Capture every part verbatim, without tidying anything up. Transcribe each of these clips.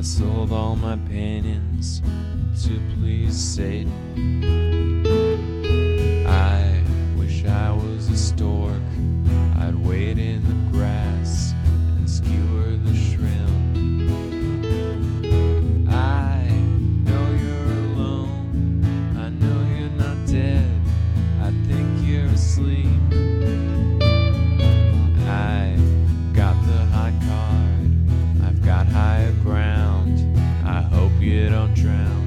sold all my paintings to please Satan. I wish I was a stork. I'd wait in the grass and skewer the shrimp. I know you're alone. I know you're not dead. I think you're asleep. I got the high card. I've got higher ground. I hope you don't drown.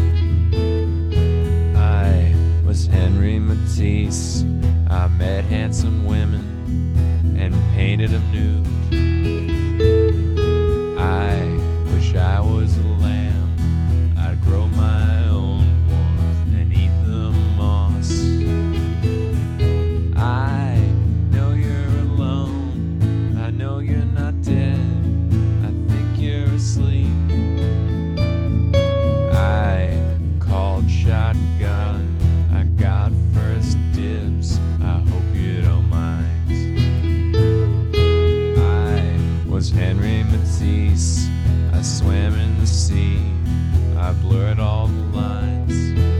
I was Henry Matisse. I met handsome women and painted them nude. I wish I was a lamb. I'd grow my own warmth and eat the moss. I know you're alone. I know you're not dead. I think you're asleep. I called shotgun. I got first dibs. I hope you don't mind. I was Henry Matisse. I swam in the sea. I blurred all the lines.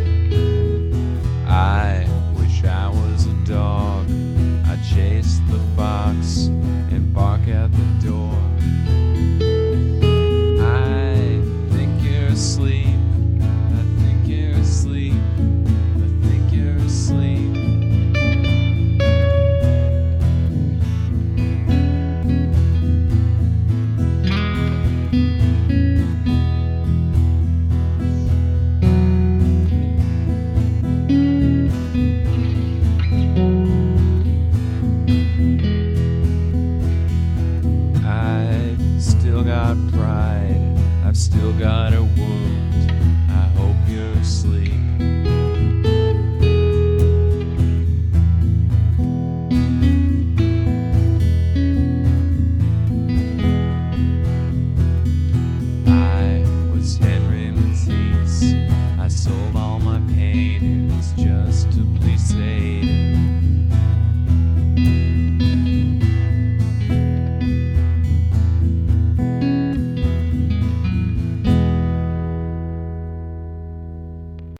I wish I was a dog. I chased the fox and bark at the door. I think you're asleep. I think you're asleep. I think you're asleep. I've still got pride. I've still got a wound. I hope you're asleep.